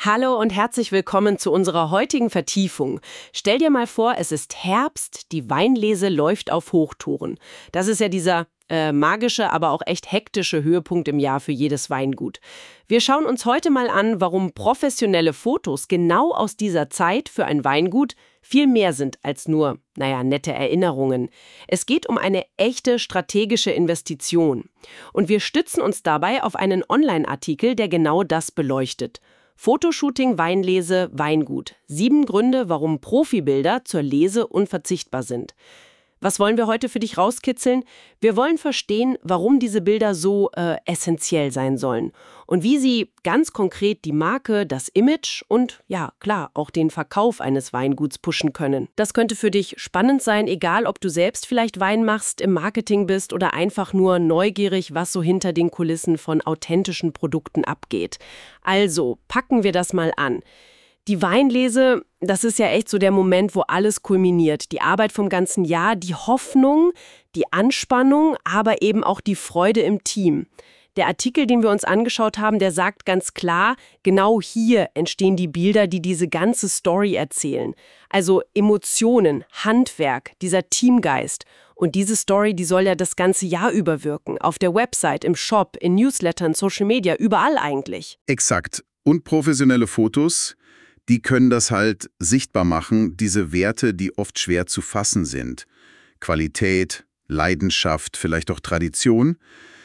Hallo und herzlich willkommen zu unserer heutigen Vertiefung. Stell dir mal vor, es ist Herbst, die Weinlese läuft auf Hochtouren. Das ist ja dieser magische, aber auch echt hektische Höhepunkt im Jahr für jedes Weingut. Wir schauen uns heute mal an, warum professionelle Fotos genau aus dieser Zeit für ein Weingut viel mehr sind als nur, nette Erinnerungen. Es geht um eine echte strategische Investition. Und wir stützen uns dabei auf einen Online-Artikel, der genau das beleuchtet. Fotoshooting, Weinlese, Weingut. 7 Gründe, warum Profibilder zur Lese unverzichtbar sind. Was wollen wir heute für dich rauskitzeln? Wir wollen verstehen, warum diese Bilder so essentiell sein sollen und wie sie ganz konkret die Marke, das Image und, ja klar, auch den Verkauf eines Weinguts pushen können. Das könnte für dich spannend sein, egal ob du selbst vielleicht Wein machst, im Marketing bist oder einfach nur neugierig, was so hinter den Kulissen von authentischen Produkten abgeht. Also, packen wir das mal an. Die Weinlese, das ist ja echt so der Moment, wo alles kulminiert. Die Arbeit vom ganzen Jahr, die Hoffnung, die Anspannung, aber eben auch die Freude im Team. Der Artikel, den wir uns angeschaut haben, der sagt ganz klar, genau hier entstehen die Bilder, die diese ganze Story erzählen. Also Emotionen, Handwerk, dieser Teamgeist. Und diese Story, die soll ja das ganze Jahr über wirken. Auf der Website, im Shop, in Newslettern, Social Media, überall eigentlich. Exakt. Und professionelle Fotos, die können das halt sichtbar machen, diese Werte, die oft schwer zu fassen sind. Qualität, Leidenschaft, vielleicht auch Tradition.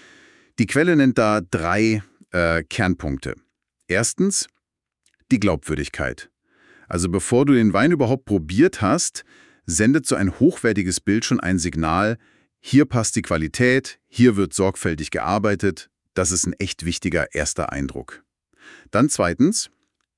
Die Quelle nennt da 3 Kernpunkte. Erstens, die Glaubwürdigkeit. Also bevor du den Wein überhaupt probiert hast, sendet so ein hochwertiges Bild schon ein Signal, hier passt die Qualität, hier wird sorgfältig gearbeitet. Das ist ein echt wichtiger erster Eindruck. Dann zweitens,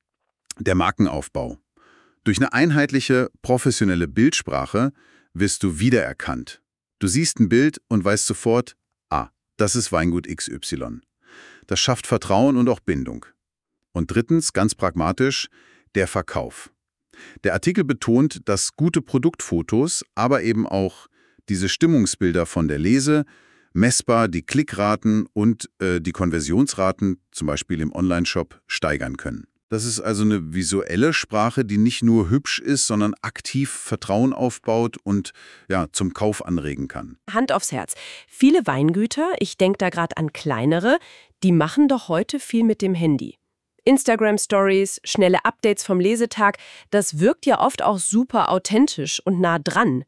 der Markenaufbau. Durch eine einheitliche, professionelle Bildsprache wirst du wiedererkannt. Du siehst ein Bild und weißt sofort, das ist Weingut XY. Das schafft Vertrauen und auch Bindung. Und drittens, ganz pragmatisch, der Verkauf. Der Artikel betont, dass gute Produktfotos, aber eben auch diese Stimmungsbilder von der Lese, messbar die Klickraten und die Konversionsraten, zum Beispiel im Onlineshop, steigern können. Das ist also eine visuelle Sprache, die nicht nur hübsch ist, sondern aktiv Vertrauen aufbaut und zum Kauf anregen kann. Hand aufs Herz. Viele Weingüter, ich denke da gerade an kleinere, die machen doch heute viel mit dem Handy. Instagram-Stories, schnelle Updates vom Lesetag, das wirkt ja oft auch super authentisch und nah dran.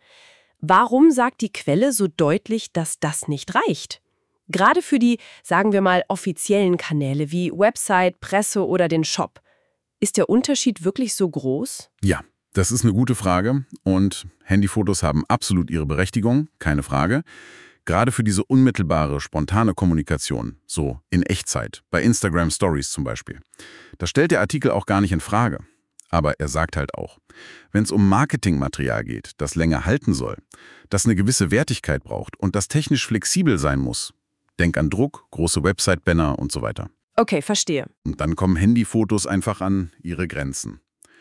Warum sagt die Quelle so deutlich, dass das nicht reicht? Gerade für die, sagen wir mal, offiziellen Kanäle wie Website, Presse oder den Shop. Ist der Unterschied wirklich so groß? Ja, das ist eine gute Frage und Handyfotos haben absolut ihre Berechtigung, keine Frage. Gerade für diese unmittelbare, spontane Kommunikation, so in Echtzeit, bei Instagram Stories zum Beispiel. Das stellt der Artikel auch gar nicht in Frage. Aber er sagt halt auch, wenn es um Marketingmaterial geht, das länger halten soll, das eine gewisse Wertigkeit braucht und das technisch flexibel sein muss. Denk an Druck, große Website-Banner und so weiter. Okay, verstehe. Und dann kommen Handyfotos einfach an ihre Grenzen.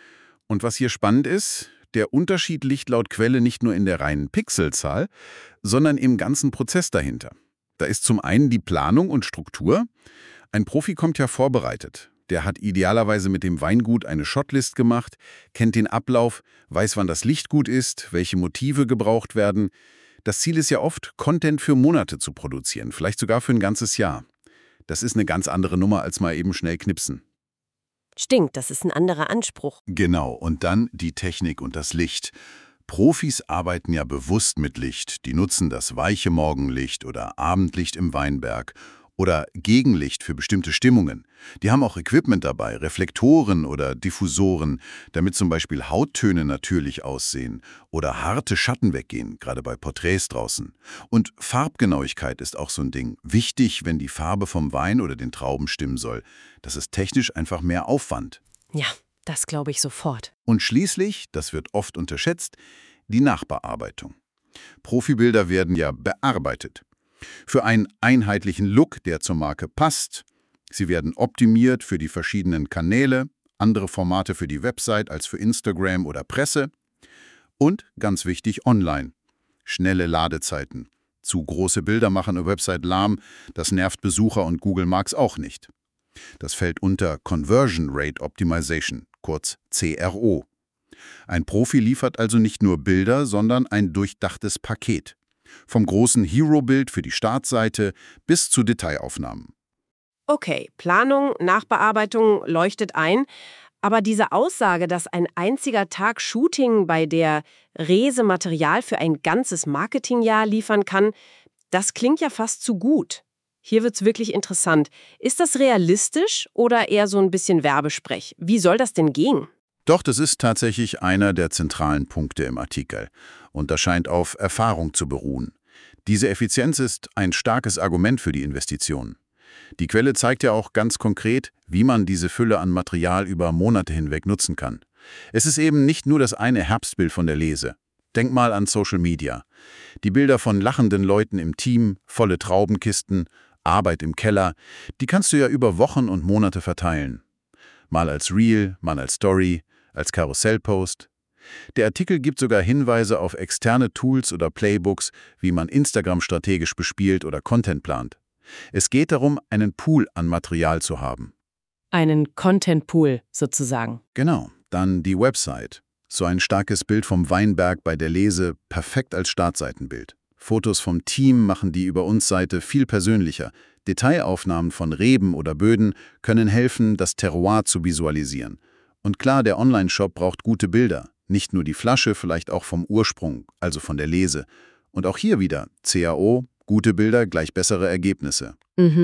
Und was hier spannend ist, der Unterschied liegt laut Quelle nicht nur in der reinen Pixelzahl, sondern im ganzen Prozess dahinter. Da ist zum einen die Planung und Struktur. Ein Profi kommt ja vorbereitet. Der hat idealerweise mit dem Weingut eine Shotlist gemacht, kennt den Ablauf, weiß, wann das Licht gut ist, welche Motive gebraucht werden. Das Ziel ist ja oft, Content für Monate zu produzieren, vielleicht sogar für ein ganzes Jahr. Das ist eine ganz andere Nummer als mal eben schnell knipsen. Stimmt, das ist ein anderer Anspruch. Genau, und dann die Technik und das Licht. Profis arbeiten ja bewusst mit Licht. Die nutzen das weiche Morgenlicht oder Abendlicht im Weinberg oder Gegenlicht für bestimmte Stimmungen. Die haben auch Equipment dabei, Reflektoren oder Diffusoren, damit zum Beispiel Hauttöne natürlich aussehen oder harte Schatten weggehen, gerade bei Porträts draußen. Und Farbgenauigkeit ist auch so ein Ding. Wichtig, wenn die Farbe vom Wein oder den Trauben stimmen soll. Das ist technisch einfach mehr Aufwand. Ja, das glaube ich sofort. Und schließlich, das wird oft unterschätzt, die Nachbearbeitung. Profibilder werden ja bearbeitet. Für einen einheitlichen Look, der zur Marke passt. Sie werden optimiert für die verschiedenen Kanäle, andere Formate für die Website als für Instagram oder Presse. Und, ganz wichtig, online. Schnelle Ladezeiten. Zu große Bilder machen eine Website lahm, das nervt Besucher und Google mag's auch nicht. Das fällt unter Conversion Rate Optimization, kurz CRO. Ein Profi liefert also nicht nur Bilder, sondern ein durchdachtes Paket. Vom großen Hero-Bild für die Startseite bis zu Detailaufnahmen. Okay, Planung, Nachbearbeitung leuchtet ein. Aber diese Aussage, dass ein einziger Tag Shooting bei der Rese Material für ein ganzes Marketingjahr liefern kann, das klingt ja fast zu gut. Hier wird's wirklich interessant. Ist das realistisch oder eher so ein bisschen Werbesprech? Wie soll das denn gehen? Doch, das ist tatsächlich einer der zentralen Punkte im Artikel. Und das scheint auf Erfahrung zu beruhen. Diese Effizienz ist ein starkes Argument für die Investition. Die Quelle zeigt ja auch ganz konkret, wie man diese Fülle an Material über Monate hinweg nutzen kann. Es ist eben nicht nur das eine Herbstbild von der Lese. Denk mal an Social Media. Die Bilder von lachenden Leuten im Team, volle Traubenkisten, Arbeit im Keller, die kannst du ja über Wochen und Monate verteilen. Mal als Reel, mal als Story, als Karussellpost. Der Artikel gibt sogar Hinweise auf externe Tools oder Playbooks, wie man Instagram strategisch bespielt oder Content plant. Es geht darum, einen Pool an Material zu haben. Einen Content-Pool sozusagen. Genau, dann die Website. So ein starkes Bild vom Weinberg bei der Lese, perfekt als Startseitenbild. Fotos vom Team machen die Über-uns-Seite viel persönlicher. Detailaufnahmen von Reben oder Böden können helfen, das Terroir zu visualisieren. Und klar, der Online-Shop braucht gute Bilder. Nicht nur die Flasche, vielleicht auch vom Ursprung, also von der Lese. Und auch hier wieder CAO, gute Bilder gleich bessere Ergebnisse.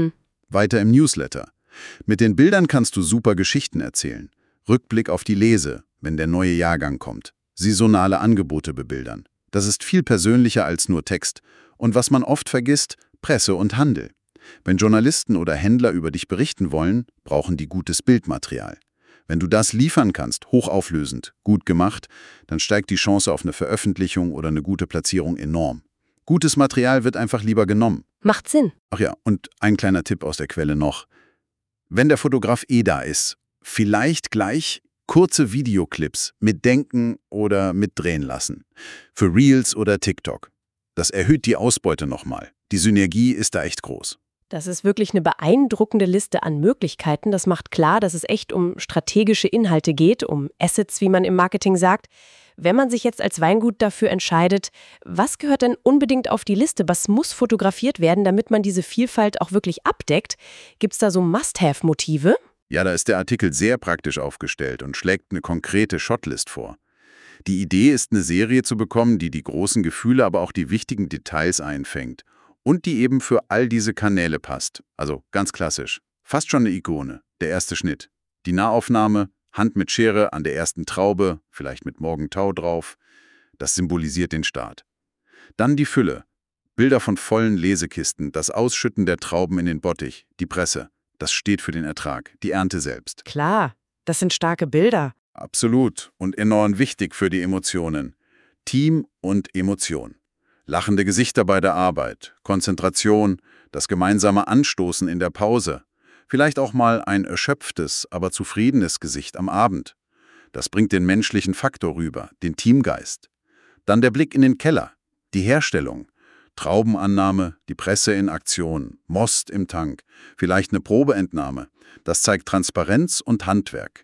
Weiter im Newsletter. Mit den Bildern kannst du super Geschichten erzählen. Rückblick auf die Lese, wenn der neue Jahrgang kommt. Saisonale Angebote bebildern. Das ist viel persönlicher als nur Text. Und was man oft vergisst, Presse und Handel. Wenn Journalisten oder Händler über dich berichten wollen, brauchen die gutes Bildmaterial. Wenn du das liefern kannst, hochauflösend, gut gemacht, dann steigt die Chance auf eine Veröffentlichung oder eine gute Platzierung enorm. Gutes Material wird einfach lieber genommen. Macht Sinn. Ach ja, und ein kleiner Tipp aus der Quelle noch. Wenn der Fotograf da ist, vielleicht gleich kurze Videoclips mit Denken oder mit Drehen lassen. Für Reels oder TikTok. Das erhöht die Ausbeute nochmal. Die Synergie ist da echt groß. Das ist wirklich eine beeindruckende Liste an Möglichkeiten. Das macht klar, dass es echt um strategische Inhalte geht, um Assets, wie man im Marketing sagt. Wenn man sich jetzt als Weingut dafür entscheidet, was gehört denn unbedingt auf die Liste? Was muss fotografiert werden, damit man diese Vielfalt auch wirklich abdeckt? Gibt es da so Must-Have-Motive? Ja, da ist der Artikel sehr praktisch aufgestellt und schlägt eine konkrete Shotlist vor. Die Idee ist, eine Serie zu bekommen, die die großen Gefühle, aber auch die wichtigen Details einfängt. Und die eben für all diese Kanäle passt. Also ganz klassisch. Fast schon eine Ikone. Der erste Schnitt. Die Nahaufnahme, Hand mit Schere an der ersten Traube, vielleicht mit Morgentau drauf. Das symbolisiert den Start. Dann die Fülle. Bilder von vollen Lesekisten, das Ausschütten der Trauben in den Bottich, die Presse. Das steht für den Ertrag, die Ernte selbst. Klar, das sind starke Bilder. Absolut und enorm wichtig für die Emotionen. Team und Emotion. Lachende Gesichter bei der Arbeit, Konzentration, das gemeinsame Anstoßen in der Pause. Vielleicht auch mal ein erschöpftes, aber zufriedenes Gesicht am Abend. Das bringt den menschlichen Faktor rüber, den Teamgeist. Dann der Blick in den Keller, die Herstellung. Traubenannahme, die Presse in Aktion, Most im Tank, vielleicht eine Probeentnahme. Das zeigt Transparenz und Handwerk.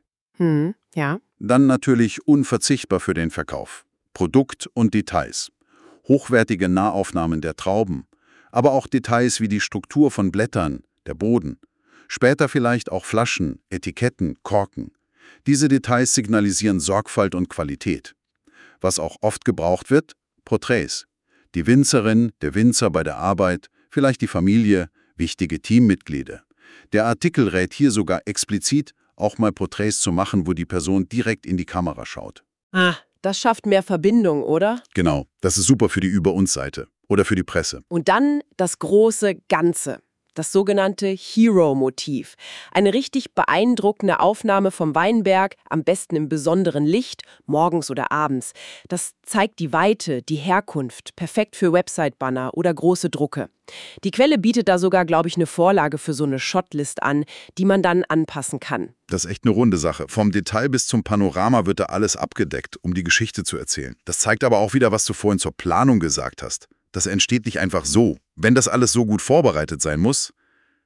Ja. Dann natürlich unverzichtbar für den Verkauf. Produkt und Details. Hochwertige Nahaufnahmen der Trauben, aber auch Details wie die Struktur von Blättern, der Boden. Später vielleicht auch Flaschen, Etiketten, Korken. Diese Details signalisieren Sorgfalt und Qualität. Was auch oft gebraucht wird, Porträts. Die Winzerin, der Winzer bei der Arbeit, vielleicht die Familie, wichtige Teammitglieder. Der Artikel rät hier sogar explizit, auch mal Porträts zu machen, wo die Person direkt in die Kamera schaut. Das schafft mehr Verbindung, oder? Genau, das ist super für die Über-uns-Seite oder für die Presse. Und dann das große Ganze. Das sogenannte Hero-Motiv. Eine richtig beeindruckende Aufnahme vom Weinberg, am besten im besonderen Licht, morgens oder abends. Das zeigt die Weite, die Herkunft, perfekt für Website-Banner oder große Drucke. Die Quelle bietet da sogar, glaube ich, eine Vorlage für so eine Shotlist an, die man dann anpassen kann. Das ist echt eine runde Sache. Vom Detail bis zum Panorama wird da alles abgedeckt, um die Geschichte zu erzählen. Das zeigt aber auch wieder, was du vorhin zur Planung gesagt hast. Das entsteht nicht einfach so. Wenn das alles so gut vorbereitet sein muss,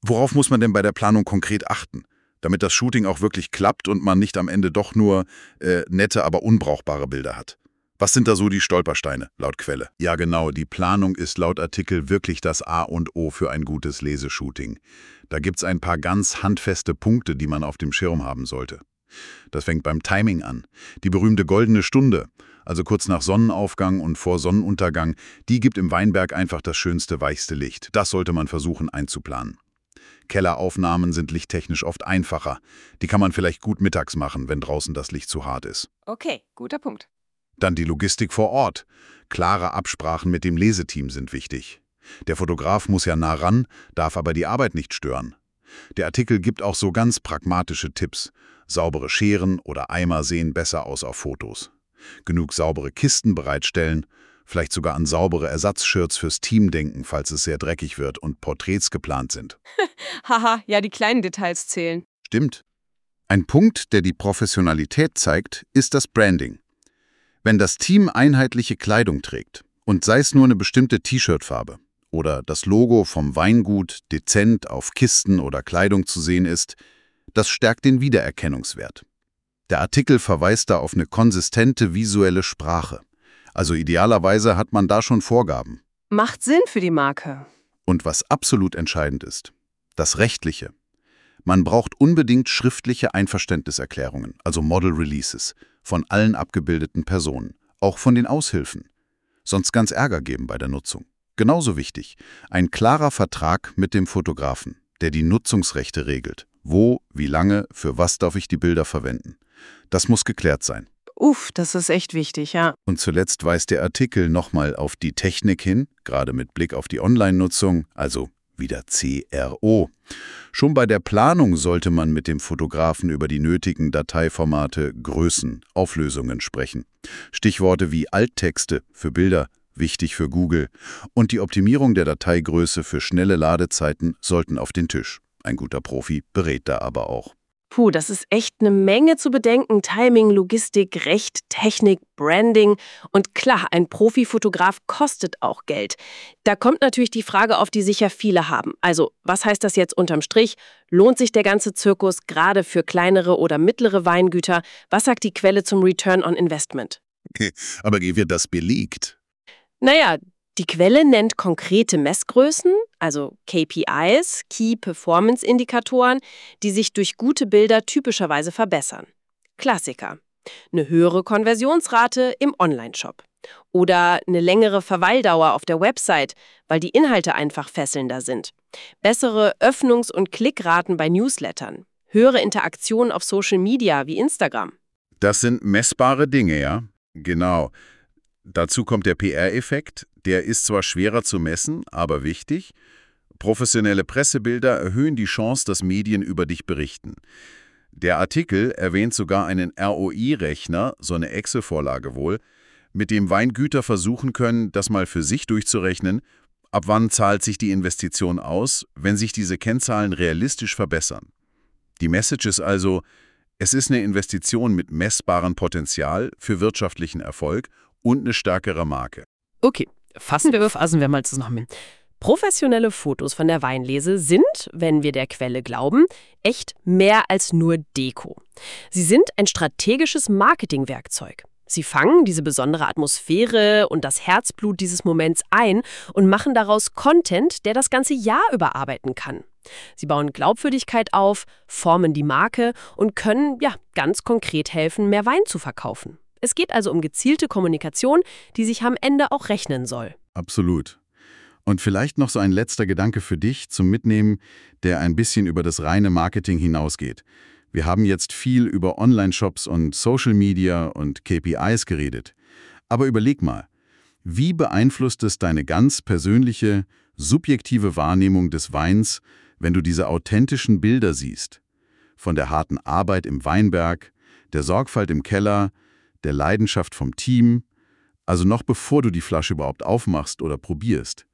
Worauf muss man denn bei der Planung konkret achten, damit das Shooting auch wirklich klappt und man nicht am Ende doch nur nette, aber unbrauchbare Bilder hat? Was sind da so die Stolpersteine, laut Quelle? Ja genau, die Planung ist laut Artikel wirklich das A und O für ein gutes Leseshooting. Da gibt's ein paar ganz handfeste Punkte, die man auf dem Schirm haben sollte. Das fängt beim Timing an. Die berühmte goldene Stunde, also kurz nach Sonnenaufgang und vor Sonnenuntergang, die gibt im Weinberg einfach das schönste, weichste Licht. Das sollte man versuchen einzuplanen. Kelleraufnahmen sind lichttechnisch oft einfacher. Die kann man vielleicht gut mittags machen, wenn draußen das Licht zu hart ist. Okay, guter Punkt. Dann die Logistik vor Ort. Klare Absprachen mit dem Leseteam sind wichtig. Der Fotograf muss ja nah ran, darf aber die Arbeit nicht stören. Der Artikel gibt auch so ganz pragmatische Tipps. Saubere Scheren oder Eimer sehen besser aus auf Fotos. Genug saubere Kisten bereitstellen, vielleicht sogar an saubere Ersatzshirts fürs Team denken, falls es sehr dreckig wird und Porträts geplant sind. Haha, ja, die kleinen Details zählen. Stimmt. Ein Punkt, der die Professionalität zeigt, ist das Branding. Wenn das Team einheitliche Kleidung trägt, und sei es nur eine bestimmte T-Shirt-Farbe, oder das Logo vom Weingut dezent auf Kisten oder Kleidung zu sehen ist, das stärkt den Wiedererkennungswert. Der Artikel verweist da auf eine konsistente visuelle Sprache. Also idealerweise hat man da schon Vorgaben. Macht Sinn für die Marke. Und was absolut entscheidend ist, das Rechtliche. Man braucht unbedingt schriftliche Einverständniserklärungen, also Model Releases, von allen abgebildeten Personen, auch von den Aushilfen. Sonst ganz Ärger geben bei der Nutzung. Genauso wichtig, ein klarer Vertrag mit dem Fotografen, der die Nutzungsrechte regelt. Wo, wie lange, für was darf ich die Bilder verwenden? Das muss geklärt sein. Das ist echt wichtig, ja. Und zuletzt weist der Artikel nochmal auf die Technik hin, gerade mit Blick auf die Online-Nutzung, also wieder CRO. Schon bei der Planung sollte man mit dem Fotografen über die nötigen Dateiformate, Größen, Auflösungen sprechen. Stichworte wie Alttexte für Bilder, wichtig für Google, und die Optimierung der Dateigröße für schnelle Ladezeiten sollten auf den Tisch. Ein guter Profi berät da aber auch. Das ist echt eine Menge zu bedenken. Timing, Logistik, Recht, Technik, Branding. Und klar, ein Profifotograf kostet auch Geld. Da kommt natürlich die Frage auf, die sicher viele haben. Also, was heißt das jetzt unterm Strich? Lohnt sich der ganze Zirkus gerade für kleinere oder mittlere Weingüter? Was sagt die Quelle zum Return on Investment? Aber wie wird das belegt? Naja, die Quelle nennt konkrete Messgrößen, also KPIs, Key Performance Indikatoren, die sich durch gute Bilder typischerweise verbessern. Klassiker: eine höhere Konversionsrate im Onlineshop oder eine längere Verweildauer auf der Website, weil die Inhalte einfach fesselnder sind. Bessere Öffnungs- und Klickraten bei Newslettern, höhere Interaktion auf Social Media wie Instagram. Das sind messbare Dinge, ja? Genau. Dazu kommt der PR-Effekt. Der ist zwar schwerer zu messen, aber wichtig. Professionelle Pressebilder erhöhen die Chance, dass Medien über dich berichten. Der Artikel erwähnt sogar einen ROI-Rechner, so eine Excel-Vorlage wohl, mit dem Weingüter versuchen können, das mal für sich durchzurechnen, ab wann zahlt sich die Investition aus, wenn sich diese Kennzahlen realistisch verbessern. Die Message ist also, es ist eine Investition mit messbarem Potenzial für wirtschaftlichen Erfolg und eine stärkere Marke. Okay, fassen wir mal zusammen. Professionelle Fotos von der Weinlese sind, wenn wir der Quelle glauben, echt mehr als nur Deko. Sie sind ein strategisches Marketingwerkzeug. Sie fangen diese besondere Atmosphäre und das Herzblut dieses Moments ein und machen daraus Content, der das ganze Jahr überarbeiten kann. Sie bauen Glaubwürdigkeit auf, formen die Marke und können, ganz konkret helfen, mehr Wein zu verkaufen. Es geht also um gezielte Kommunikation, die sich am Ende auch rechnen soll. Absolut. Und vielleicht noch so ein letzter Gedanke für dich zum Mitnehmen, der ein bisschen über das reine Marketing hinausgeht. Wir haben jetzt viel über Online-Shops und Social Media und KPIs geredet. Aber überleg mal, wie beeinflusst es deine ganz persönliche, subjektive Wahrnehmung des Weins, wenn du diese authentischen Bilder siehst? Von der harten Arbeit im Weinberg, der Sorgfalt im Keller, der Leidenschaft vom Team, also noch bevor du die Flasche überhaupt aufmachst oder probierst.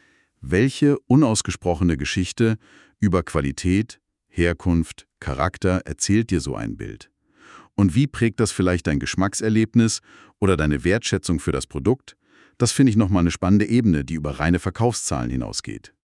Welche unausgesprochene Geschichte über Qualität, Herkunft, Charakter erzählt dir so ein Bild? Und wie prägt das vielleicht dein Geschmackserlebnis oder deine Wertschätzung für das Produkt? Das finde ich nochmal eine spannende Ebene, die über reine Verkaufszahlen hinausgeht.